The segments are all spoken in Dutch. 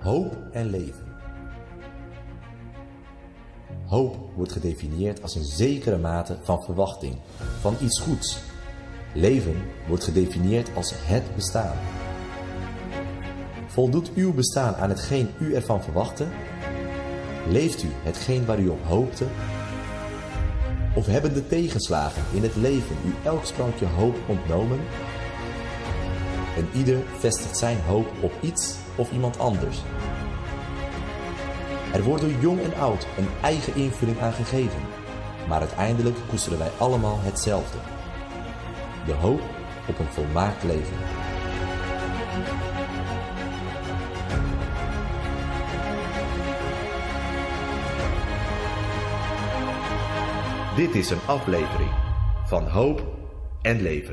hoop en leven. Hoop wordt gedefinieerd als een zekere mate van verwachting, van iets goeds. Leven wordt gedefinieerd als het bestaan. Voldoet uw bestaan aan hetgeen u ervan verwachtte? Leeft u hetgeen waar u op hoopte? Of hebben de tegenslagen in het leven u elk sprankje hoop ontnomen? En ieder vestigt zijn hoop op iets of iemand anders. Er wordt door jong en oud een eigen invulling aan gegeven, maar uiteindelijk koesteren wij allemaal hetzelfde. De hoop op een volmaakt leven. Dit is een aflevering van Hoop en Leven.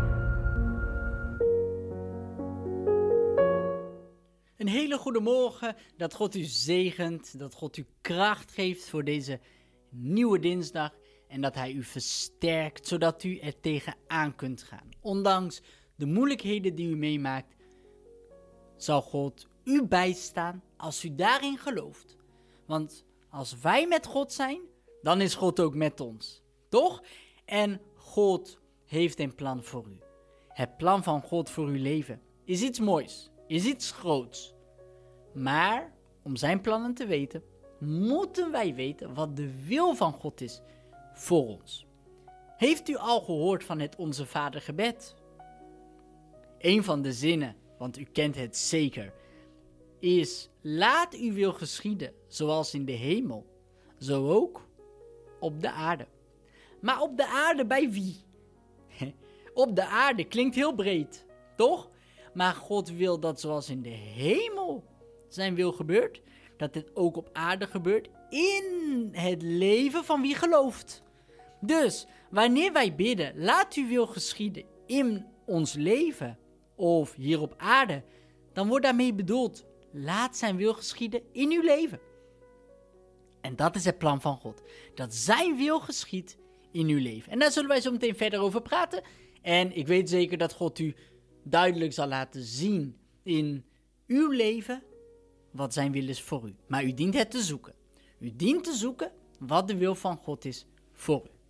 Een hele goede morgen, dat God u zegent, dat God u kracht geeft voor deze nieuwe dinsdag en dat hij u versterkt, zodat u er tegenaan kunt gaan. Ondanks de moeilijkheden die u meemaakt, zal God u bijstaan als u daarin gelooft. Want als wij met God zijn, dan is God ook met ons, toch? En God heeft een plan voor u. Het plan van God voor uw leven is iets moois, is iets groots. Maar om zijn plannen te weten, moeten wij weten wat de wil van God is voor ons. Heeft u al gehoord van het Onze Vader gebed? Een van de zinnen, want u kent het zeker, is: laat uw wil geschieden, zoals in de hemel, zo ook op de aarde. Maar op de aarde bij wie? Op de aarde klinkt heel breed, toch? Maar God wil dat zoals in de hemel zijn wil gebeurt, dat het ook op aarde gebeurt in het leven van wie gelooft. Dus wanneer wij bidden, laat uw wil geschieden in ons leven of hier op aarde, dan wordt daarmee bedoeld, laat zijn wil geschieden in uw leven. En dat is het plan van God, dat zijn wil geschiet in uw leven. En daar zullen wij zo meteen verder over praten. En ik weet zeker dat God u duidelijk zal laten zien in uw leven wat zijn wil is voor u. Maar u dient het te zoeken. U dient te zoeken wat de wil van God is voor u.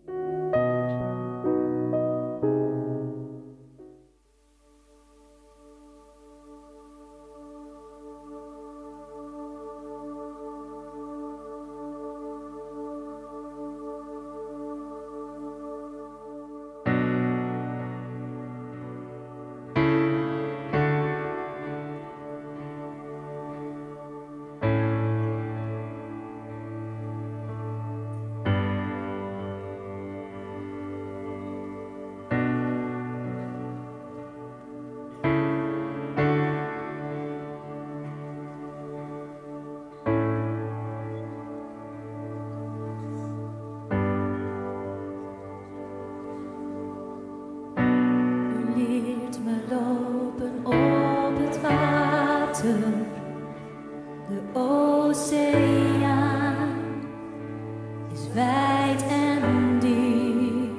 De oceaan is wijd en diep.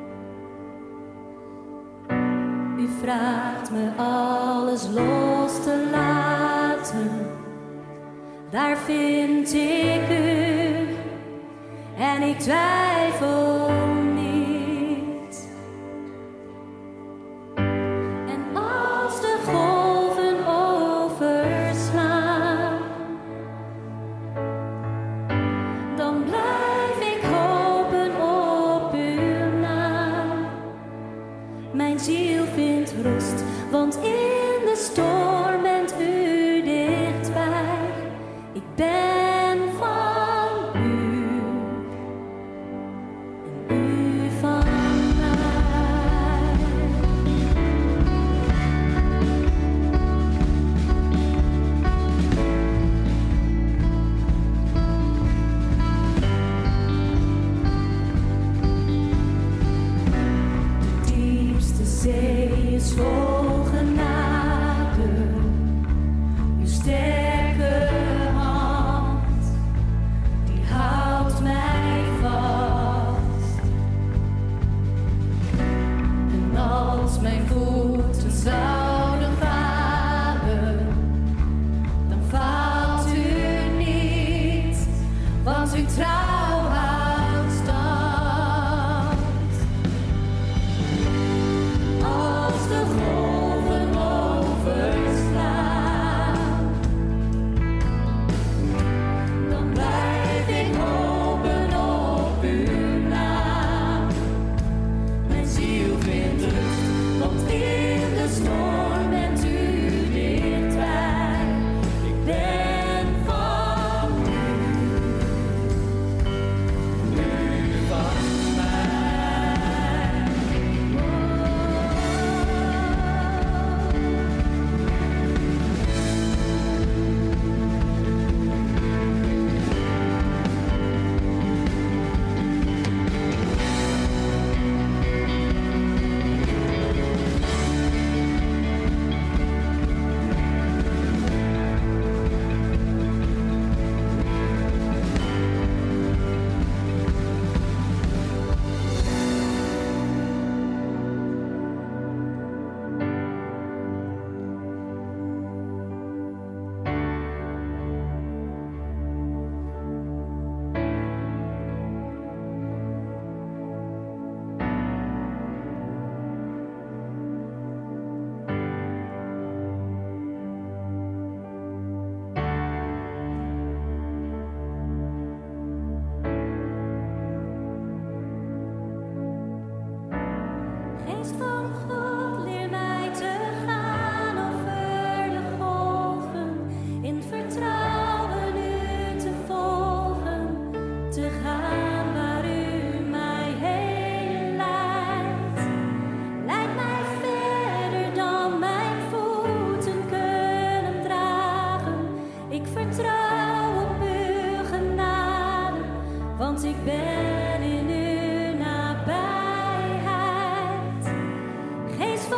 U vraagt me alles los te laten. Daar vind ik u en ik twijfel niet. En als de golven overslaan, dan blijf ik hopen op uw naam. Mijn ziel vindt rust, want in de storm bent u dichtbij. Ik ben van u en u van mij. De diepste zee is vol genade. Uw sterke hand, die houdt mij vast. En als mijn voeten zouden varen, dan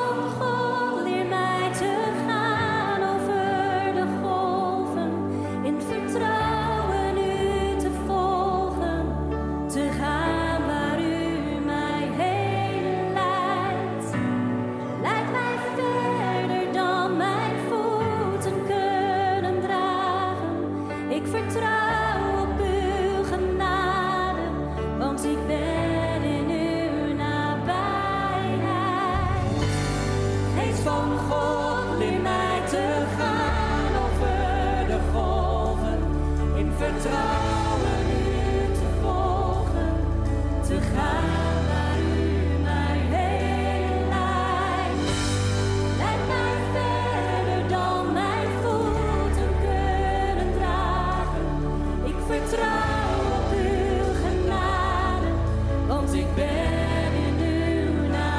van God, leer mij te gaan over de golven, in vertrouwen u te volgen, te gaan waar u mij heen leidt. Leid mij verder dan mijn voeten kunnen dragen. Ik vertrouw op uw genade, want ik ben in uw nabijheid. Geest van God, leer mij te gaan over de golven, in vertrouwen u te volgen, te gaan waar u mij heen leidt. Leid mij verder dan mijn voeten kunnen dragen. Ik vertrouw op uw genade, want ik ben in uw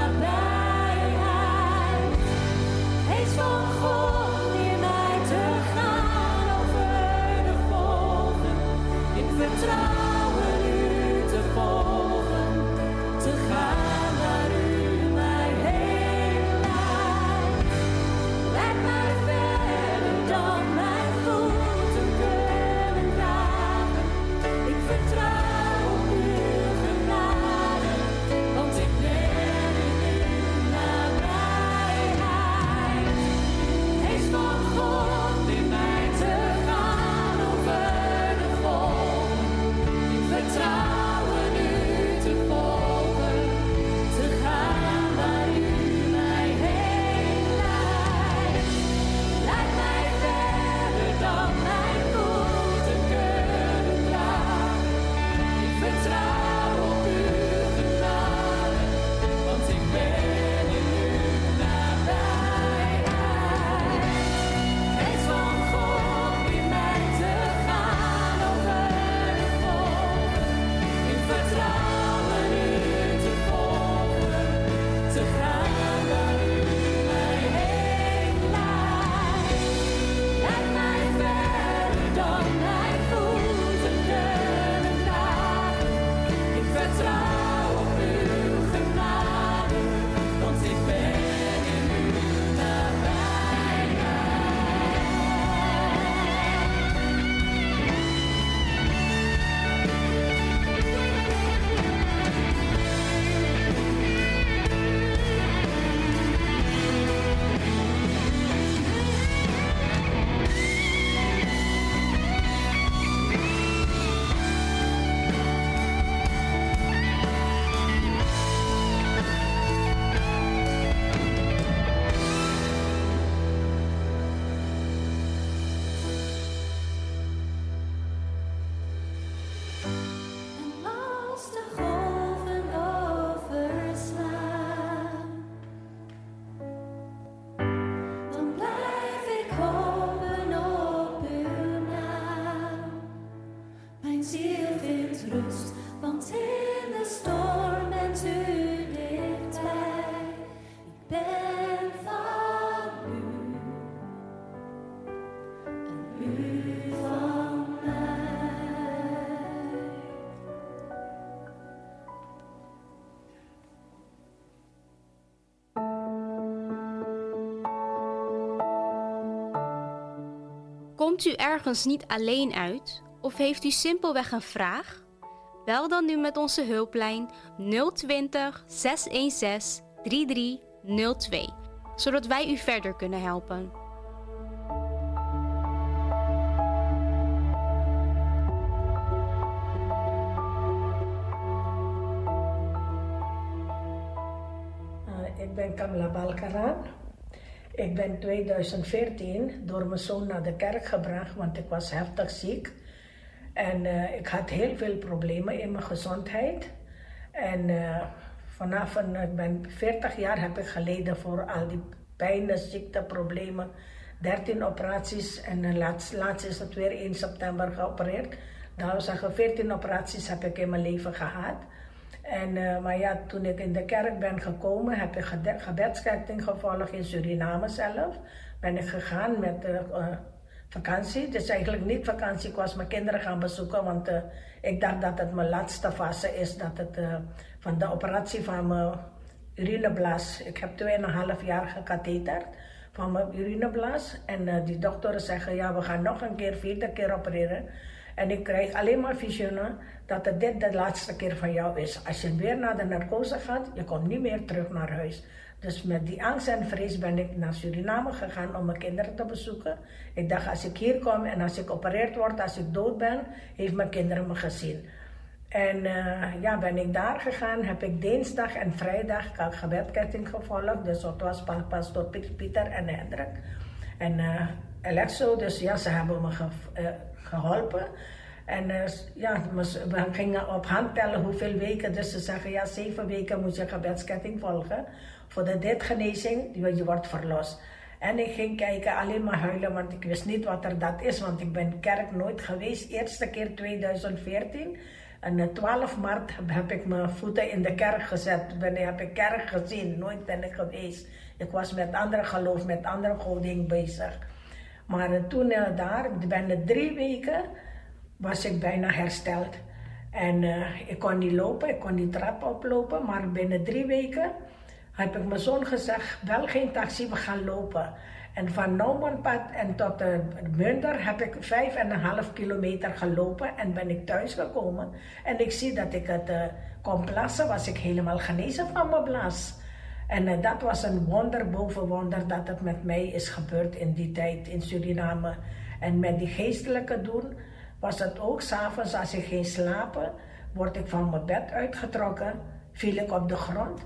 nabijheid. Geest van God, leer mij te gaan over de golven, in vertrouwen u te volgen, te gaan waar u mij heen leidt. Leid mij verder dan mijn voeten kunnen dragen. Ik vertrouw op uw genade, want ik ben in uw nabijheid. Geest van God, leer mij te gaan over de golven, in vertrouwen u te volgen, te gaan waar u mij heen leidt. Leid mij verder dan mijn voeten kunnen dragen. Ik vertrouw op uw genade, want ik ben in uw nabijheid. Geest van God, leer mij te gaan over de golven, in vertrouwen u te volgen, te gaan waar u mij heen leidt. Leid mij verder dan mijn voeten kunnen dragen. Ik vertrouw op uw genade, want ik ben in uw nabijheid. En als de golven overslaan, dan blijf ik hopen op uw naam. Mijn ziel vindt rust, want in de storm bent u dichtbij. Ik ben van u en u van mij. Komt u ergens niet alleen uit of heeft u simpelweg een vraag? Bel dan nu met onze hulplijn 020 616 3302, zodat wij u verder kunnen helpen. Ik ben Kamla Balkaran. Ik ben 2014 door mijn zoon naar de kerk gebracht, want ik was heftig ziek. En ik had heel veel problemen in mijn gezondheid. En vanaf ik ben 40 jaar heb ik geleden voor al die pijn, ziekte, problemen. 13 operaties en laatst is het weer 1 september geopereerd. Nou, 14 operaties heb ik in mijn leven gehad. En, maar ja, toen ik in de kerk ben gekomen, heb ik gebedsketting gevolgd in Suriname zelf. Ben ik gegaan met vakantie. Het is eigenlijk niet vakantie, ik was mijn kinderen gaan bezoeken, want ik dacht dat het mijn laatste fase is, dat het van de operatie van mijn urineblaas. Ik heb 2,5 jaar gekatheterd van mijn urineblaas. En die doktoren zeggen, ja, we gaan nog een keer, 4e keer opereren. En ik krijg alleen maar visioenen dat dit de laatste keer van jou is. Als je weer naar de narcose gaat, je komt niet meer terug naar huis. Dus met die angst en vrees ben ik naar Suriname gegaan om mijn kinderen te bezoeken. Ik dacht, als ik hier kom en als ik geopereerd word, als ik dood ben, heeft mijn kinderen me gezien. En ben ik daar gegaan, heb ik dinsdag en vrijdag gebedsketting gevolgd. Dus dat was pastor Pieter en Hendrik. En Alexo, dus ja, ze hebben me geholpen. En we gingen op hand tellen hoeveel weken. Dus ze zeggen, ja, 7 weken moet je gebedsketting volgen. Voor de genezing, je wordt verlost. En ik ging kijken, alleen maar huilen, want ik wist niet wat er dat is. Want ik ben kerk nooit geweest. Eerste keer 2014. En 12 maart heb ik mijn voeten in de kerk gezet. Heb ik kerk gezien, nooit ben ik geweest. Ik was met andere geloof, met andere goding bezig. Maar toen daar, binnen 3 weken, was ik bijna hersteld. En ik kon niet lopen, ik kon die trap oplopen. Maar binnen 3 weken heb ik mijn zoon gezegd, wel geen taxi, we gaan lopen. En van Nouwenpad en tot Munder heb ik 5,5 kilometer gelopen en ben ik thuis gekomen. En ik zie dat ik het kon plassen, was ik helemaal genezen van mijn blaas. En dat was een wonder boven wonder dat het met mij is gebeurd in die tijd in Suriname. En met die geestelijke doen was het ook 's avonds als ik ging slapen, word ik van mijn bed uitgetrokken, viel ik op de grond.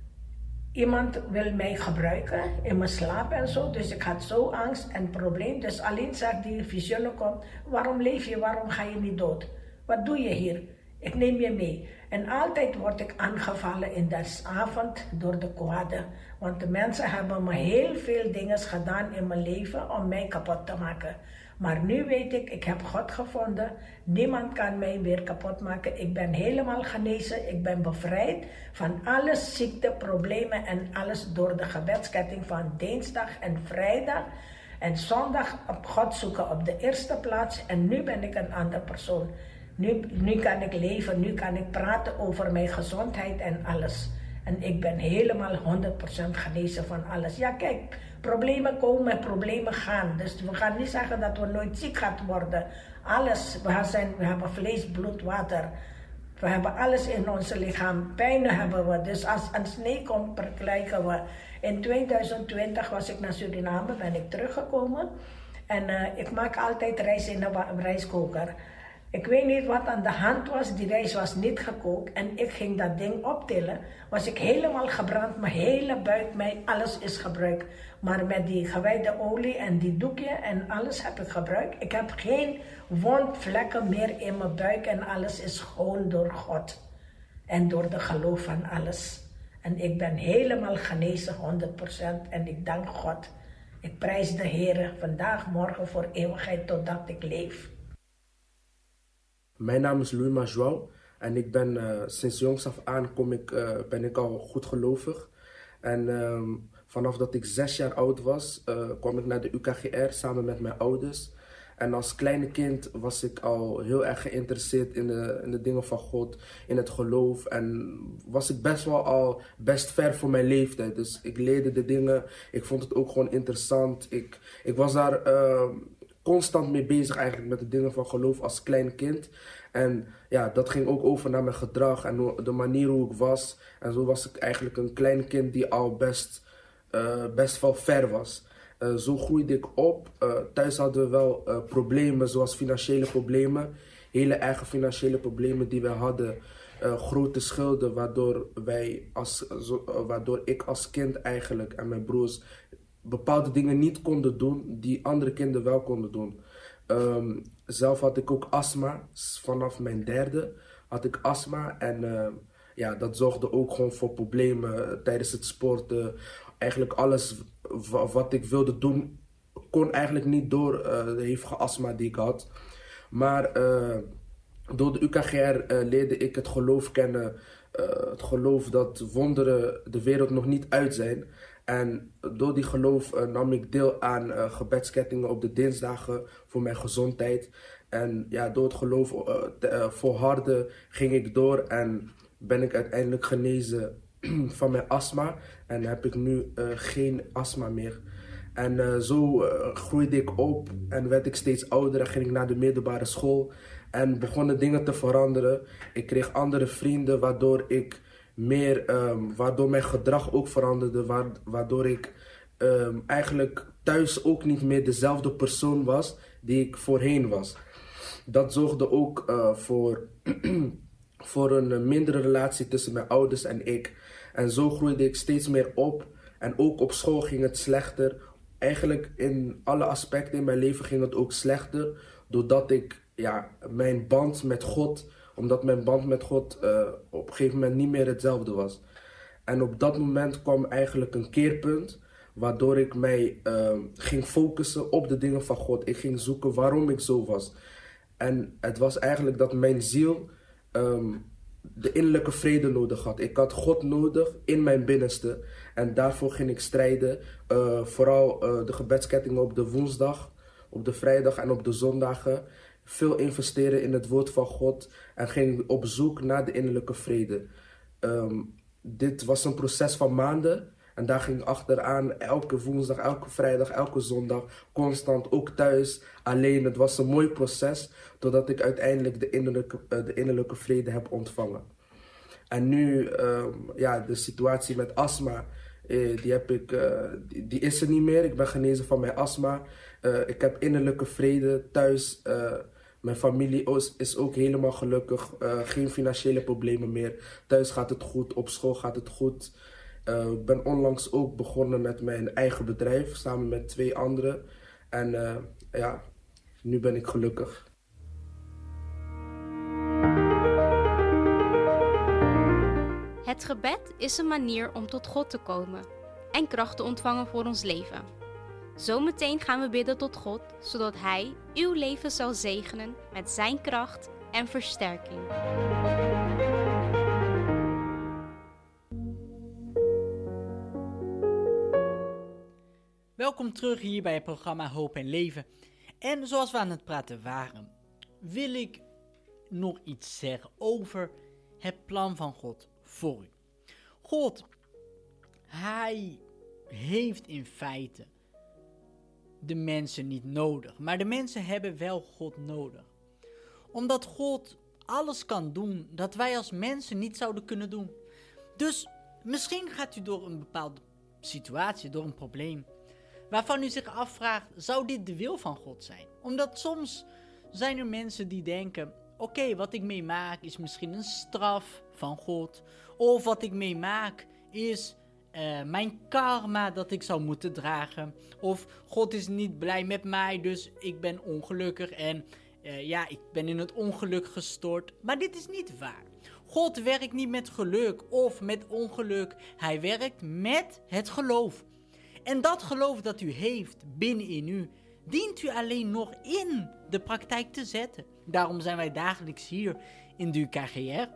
Iemand wil mij gebruiken in mijn slaap en zo, dus ik had zo angst en probleem. Dus alleen zag die visioenen komt, waarom leef je, waarom ga je niet dood? Wat doe je hier? Ik neem je mee. En altijd word ik aangevallen in de avond door de kwade. Want de mensen hebben me heel veel dingen gedaan in mijn leven om mij kapot te maken. Maar nu weet ik heb God gevonden. Niemand kan mij weer kapot maken. Ik ben helemaal genezen. Ik ben bevrijd van alle ziekte, problemen en alles door de gebedsketting van dinsdag en vrijdag. En zondag op God zoeken op de eerste plaats. En nu ben ik een andere persoon. Nu kan ik leven, nu kan ik praten over mijn gezondheid en alles. En ik ben helemaal 100% genezen van alles. Ja, kijk, problemen komen, problemen gaan. Dus we gaan niet zeggen dat we nooit ziek gaan worden. Alles, we hebben vlees, bloed, water. We hebben alles in ons lichaam. Pijnen hebben we. Dus als een snee komt, krijgen we. In 2020 was ik naar Suriname, ben ik teruggekomen. En ik maak altijd rijst in een rijstkoker. Ik weet niet wat aan de hand was, die rijst was niet gekookt en ik ging dat ding optillen. Was ik helemaal gebrand, mijn hele buik, alles is gebruikt. Maar met die gewijde olie en die doekje en alles heb ik gebruikt. Ik heb geen wondvlekken meer in mijn buik en alles is gewoon door God. En door de geloof van alles. En ik ben helemaal genezen, 100%. En ik dank God. Ik prijs de Heer vandaag, morgen, voor eeuwigheid, totdat ik leef. Mijn naam is Louis João en ik ben sinds jongs af aan ben ik al goed gelovig. En vanaf dat ik 6 jaar oud was, kwam ik naar de UKGR samen met mijn ouders. En als kleine kind was ik al heel erg geïnteresseerd in de dingen van God, in het geloof. En was ik best ver voor mijn leeftijd. Dus ik leerde de dingen, ik vond het ook gewoon interessant. Ik was daar constant mee bezig eigenlijk met de dingen van geloof als klein kind. En ja, dat ging ook over naar mijn gedrag en de manier hoe ik was. En zo was ik eigenlijk een klein kind die al best wel ver was. Zo groeide ik op. Thuis hadden we wel problemen zoals financiële problemen. Hele eigen financiële problemen die we hadden. Grote schulden waardoor ik als kind eigenlijk en mijn broers bepaalde dingen niet konden doen die andere kinderen wel konden doen. Zelf had ik ook astma. Vanaf mijn 3e had ik astma. En dat zorgde ook gewoon voor problemen tijdens het sporten. Eigenlijk alles wat ik wilde doen, kon eigenlijk niet door de hevige astma die ik had. Maar door de UKGR leerde ik het geloof kennen. Het geloof dat wonderen de wereld nog niet uit zijn. En door die geloof nam ik deel aan gebedskettingen op de dinsdagen voor mijn gezondheid. En ja, door het geloof volharden ging ik door en ben ik uiteindelijk genezen van mijn astma. En heb ik nu geen astma meer. En zo groeide ik op en werd ik steeds ouder en ging ik naar de middelbare school. En begonnen dingen te veranderen. Ik kreeg andere vrienden waardoor ik waardoor mijn gedrag ook veranderde. Waardoor ik eigenlijk thuis ook niet meer dezelfde persoon was die ik voorheen was. Dat zorgde ook voor een mindere relatie tussen mijn ouders en ik. En zo groeide ik steeds meer op. En ook op school ging het slechter. Eigenlijk in alle aspecten in mijn leven ging het ook slechter. Doordat ik mijn band met God op een gegeven moment niet meer hetzelfde was. En op dat moment kwam eigenlijk een keerpunt. Waardoor ik mij ging focussen op de dingen van God. Ik ging zoeken waarom ik zo was. En het was eigenlijk dat mijn ziel de innerlijke vrede nodig had. Ik had God nodig in mijn binnenste. En daarvoor ging ik strijden. Vooral de gebedskettingen op de woensdag, op de vrijdag en op de zondagen. Veel investeren in het woord van God. En ging op zoek naar de innerlijke vrede. Dit was een proces van maanden. En daar ging ik achteraan, elke woensdag, elke vrijdag, elke zondag, constant, ook thuis, alleen. Het was een mooi proces, doordat ik uiteindelijk de innerlijke vrede heb ontvangen. En nu, de situatie met astma, die is er niet meer. Ik ben genezen van mijn astma. Ik heb innerlijke vrede thuis. Mijn familie is ook helemaal gelukkig. Geen financiële problemen meer. Thuis gaat het goed, op school gaat het goed. Ik ben onlangs ook begonnen met mijn eigen bedrijf, samen met 2 anderen. En nu ben ik gelukkig. Het gebed is een manier om tot God te komen en kracht te ontvangen voor ons leven. Zometeen gaan we bidden tot God, zodat Hij uw leven zal zegenen met zijn kracht en versterking. Welkom terug hier bij het programma Hoop en Leven. En zoals we aan het praten waren, wil ik nog iets zeggen over het plan van God voor u. God, Hij heeft in feite de mensen niet nodig, maar de mensen hebben wel God nodig. Omdat God alles kan doen dat wij als mensen niet zouden kunnen doen. Dus misschien gaat u door een bepaalde situatie, door een probleem, waarvan u zich afvraagt, zou dit de wil van God zijn? Omdat soms zijn er mensen die denken, oké, wat ik meemaak is misschien een straf van God. Of wat ik meemaak is mijn karma dat ik zou moeten dragen. Of God is niet blij met mij, dus ik ben ongelukkig en ik ben in het ongeluk gestort. Maar dit is niet waar. God werkt niet met geluk of met ongeluk. Hij werkt met het geloof. En dat geloof dat u heeft binnenin u, dient u alleen nog in de praktijk te zetten. Daarom zijn wij dagelijks hier in de UKGR,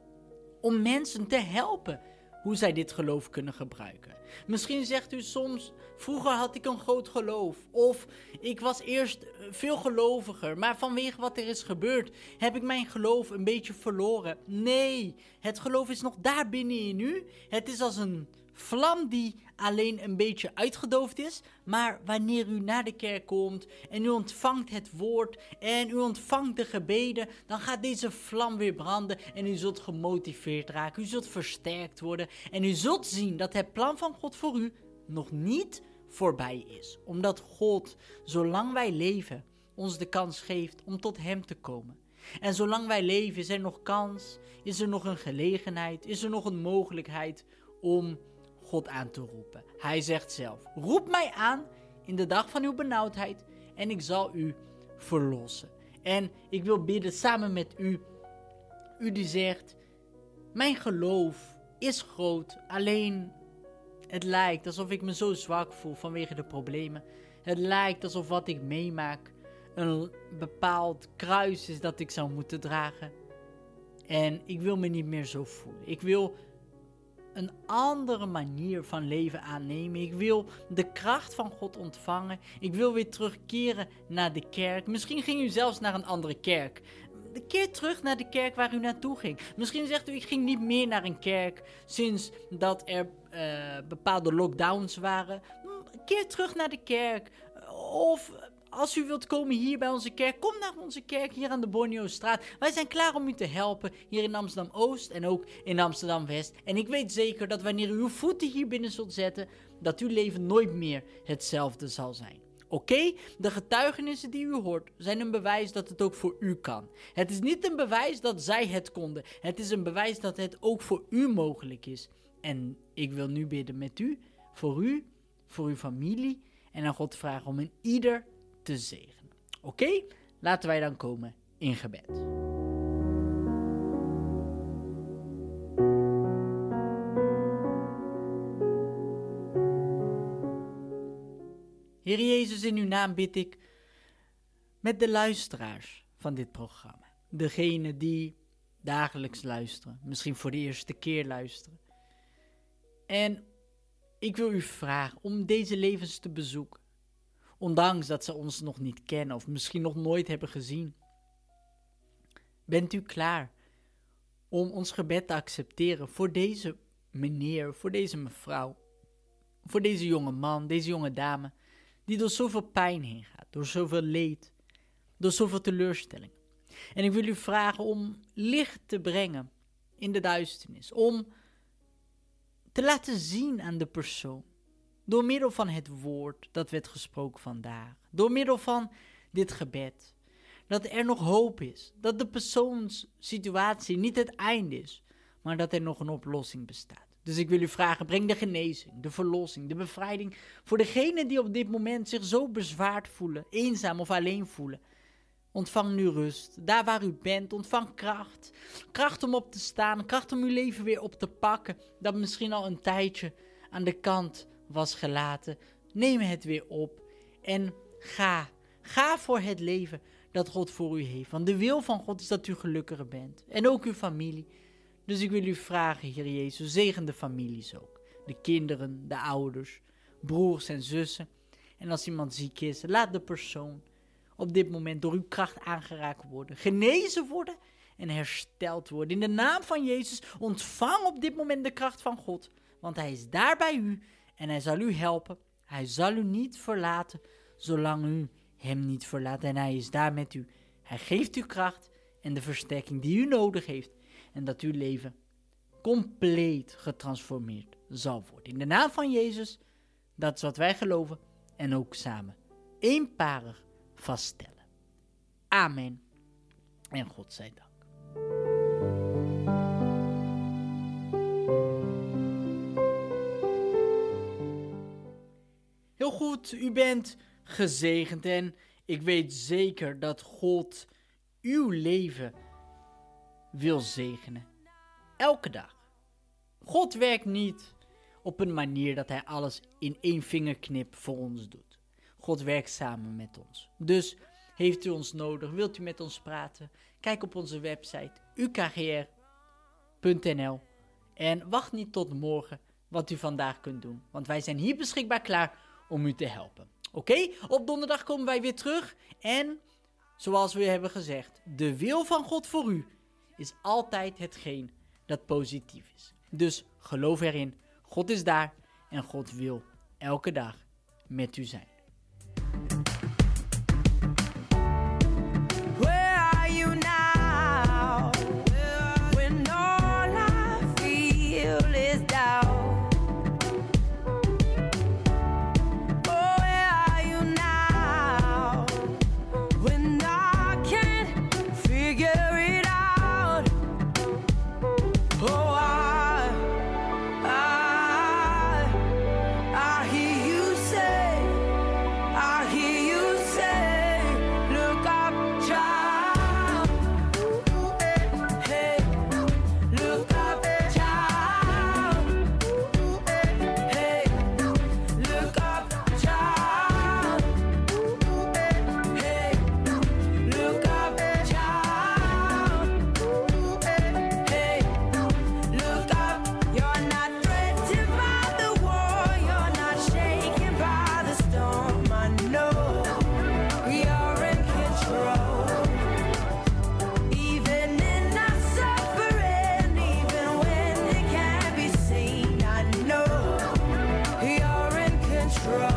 om mensen te helpen hoe zij dit geloof kunnen gebruiken. Misschien zegt u soms, vroeger had ik een groot geloof, of ik was eerst veel geloviger, maar vanwege wat er is gebeurd, heb ik mijn geloof een beetje verloren. Nee, het geloof is nog daar binnenin u. Het is als een vlam die alleen een beetje uitgedoofd is, maar wanneer u naar de kerk komt en u ontvangt het woord en u ontvangt de gebeden, dan gaat deze vlam weer branden en u zult gemotiveerd raken, u zult versterkt worden en u zult zien dat het plan van God voor u nog niet voorbij is. Omdat God, zolang wij leven, ons de kans geeft om tot Hem te komen. En zolang wij leven is er nog kans, is er nog een gelegenheid, is er nog een mogelijkheid om God aan te roepen. Hij zegt zelf, roep mij aan in de dag van uw benauwdheid en ik zal u verlossen. En ik wil bidden samen met u, u die zegt, mijn geloof is groot, alleen het lijkt alsof ik me zo zwak voel vanwege de problemen. Het lijkt alsof wat ik meemaak een bepaald kruis is dat ik zou moeten dragen. En ik wil me niet meer zo voelen. Ik wil een andere manier van leven aannemen. Ik wil de kracht van God ontvangen. Ik wil weer terugkeren naar de kerk. Misschien ging u zelfs naar een andere kerk. keer terug naar de kerk waar u naartoe ging. Misschien zegt u, ik ging niet meer naar een kerk sinds dat er bepaalde lockdowns waren. Keer terug naar de kerk. Of als u wilt komen hier bij onze kerk, kom naar onze kerk hier aan de Borneo-straat. Wij zijn klaar om u te helpen hier in Amsterdam-Oost en ook in Amsterdam-West. En ik weet zeker dat wanneer u uw voeten hier binnen zult zetten, dat uw leven nooit meer hetzelfde zal zijn. Oké, de getuigenissen die u hoort zijn een bewijs dat het ook voor u kan. Het is niet een bewijs dat zij het konden. Het is een bewijs dat het ook voor u mogelijk is. En ik wil nu bidden met u, voor uw familie en aan God vragen om een ieder te zegenen. Oké, laten wij dan komen in gebed. Heer Jezus, in uw naam bid ik met de luisteraars van dit programma. Degene die dagelijks luisteren, misschien voor de eerste keer luisteren. En ik wil u vragen om deze levens te bezoeken. Ondanks dat ze ons nog niet kennen of misschien nog nooit hebben gezien. Bent u klaar om ons gebed te accepteren voor deze meneer, voor deze mevrouw, voor deze jonge man, deze jonge dame, die door zoveel pijn heen gaat, door zoveel leed, door zoveel teleurstelling. En ik wil u vragen om licht te brengen in de duisternis, om te laten zien aan de persoon, door middel van het woord dat werd gesproken vandaag, door middel van dit gebed, dat er nog hoop is, dat de persoonssituatie niet het einde is, maar dat er nog een oplossing bestaat. Dus ik wil u vragen, breng de genezing, de verlossing, de bevrijding voor degenen die op dit moment zich zo bezwaard voelen, eenzaam of alleen voelen. Ontvang nu rust, daar waar u bent, ontvang kracht. Kracht om op te staan, kracht om uw leven weer op te pakken, dat misschien al een tijdje aan de kant was gelaten. Neem het weer op en ga voor het leven dat God voor u heeft. Want de wil van God is dat u gelukkiger bent en ook uw familie. Dus ik wil u vragen, Heer Jezus, zegen de families ook. De kinderen, de ouders, broers en zussen. En als iemand ziek is, laat de persoon op dit moment door uw kracht aangeraakt worden, genezen worden en hersteld worden. In de naam van Jezus, ontvang op dit moment de kracht van God, want Hij is daar bij u en Hij zal u helpen. Hij zal u niet verlaten, zolang u Hem niet verlaat en Hij is daar met u. Hij geeft u kracht en de versterking die u nodig heeft en dat uw leven compleet getransformeerd zal worden. In de naam van Jezus, dat is wat wij geloven en ook samen eenparig vaststellen. Amen. En God zij dank. Heel goed, u bent gezegend en ik weet zeker dat God uw leven wil zegenen. Elke dag. God werkt niet op een manier dat Hij alles in één vingerknip voor ons doet. God werkt samen met ons. Dus heeft u ons nodig, wilt u met ons praten? Kijk op onze website ukgr.nl en wacht niet tot morgen wat u vandaag kunt doen. Want wij zijn hier beschikbaar klaar om u te helpen. Oké? Op donderdag komen wij weer terug en zoals we hebben gezegd, de wil van God voor u is altijd hetgeen dat positief is. Dus geloof erin, God is daar en God wil elke dag met u zijn. I hear you say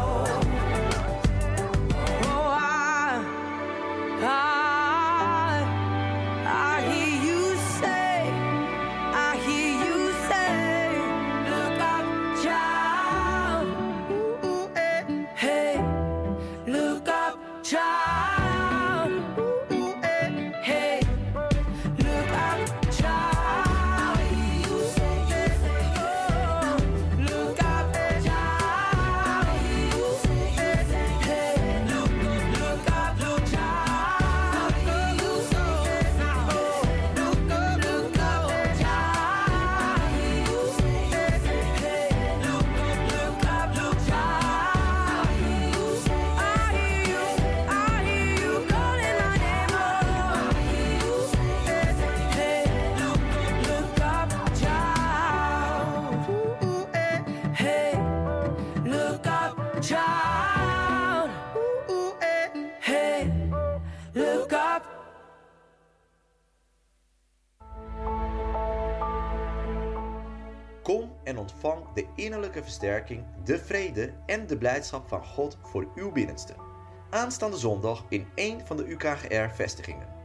Kom en ontvang de innerlijke versterking, de vrede en de blijdschap van God voor uw binnenste. Aanstaande zondag in één van de UKGR-vestigingen.